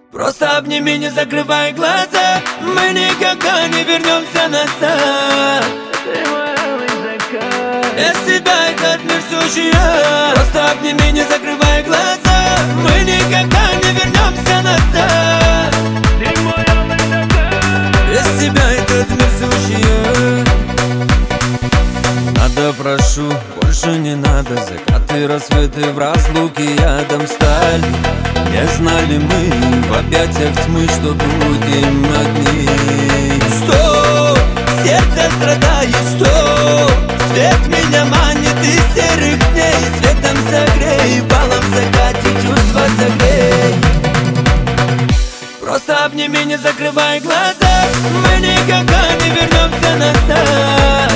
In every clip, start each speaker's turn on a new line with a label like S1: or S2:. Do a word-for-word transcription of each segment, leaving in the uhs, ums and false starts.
S1: Просто обними, не закрывай глаза. Мы никогда не вернемся назад. Без тебя этот мир сущий ад. Просто обними, не закрывай глаза. Мы никогда не вернемся назад. Без тебя этот мир сущий ад. Надо, прошу, больше не надо. Закаты, рассветы в разлуке ядом стали. Не знали мы в объятиях тьмы, что будем одни. Стоп, сердце страдает, стоп. Свет меня манит из серых дней. Светом согрей, балом закате, чувства согрей. Просто обними, не закрывай глаза. Мы никогда не вернемся назад.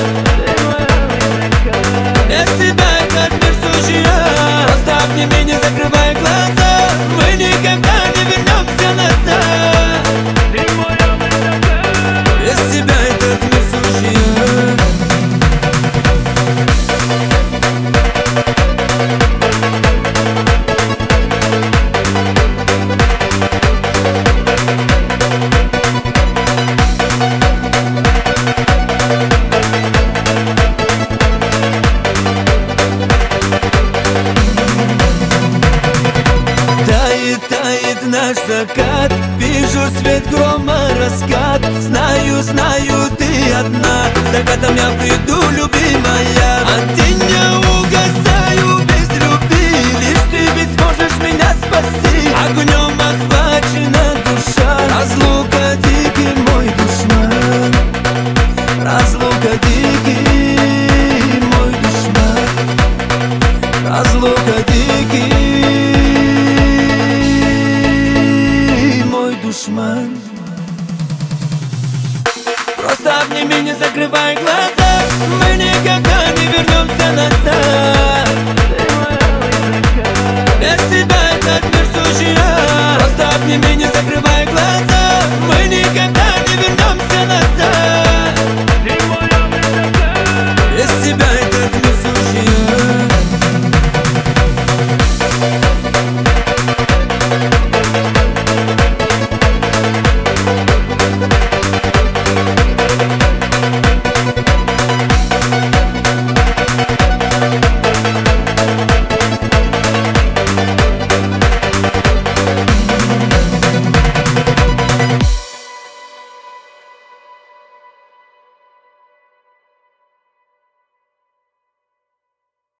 S1: Без тебя этот мир сущий ад. Просто обними, не закрывай глаза. Мы никогда не вернемся назад. Без тебя этот мир сущий ад. Тает наш закат, вижу свет грома раскат. Знаю, знаю, ты одна. Закатом я приду, любимая. От тебя угасаю без любви. Лишь ты ведь сможешь меня спасти. Огнем охвачена душа. Разлука дикий мой душман. Разлука дикий мой душман. Разлука дикий душман. Просто обними, не закрывай глаза. Мы никогда не вернемся назад.